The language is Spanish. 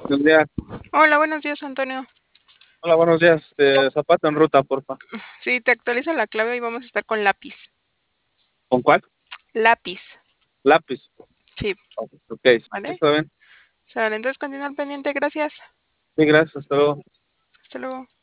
Buenos días. Hola, buenos días, Antonio. Hola, buenos días. Zapato en ruta, porfa. Sí, te actualizo la clave y vamos a estar con lápiz. ¿Con cuál? Lápiz. Lápiz. Sí, Ok, ¿vale? está bien. Sale, entonces continúa al pendiente. Gracias. Sí, gracias. Hasta luego. Hasta luego.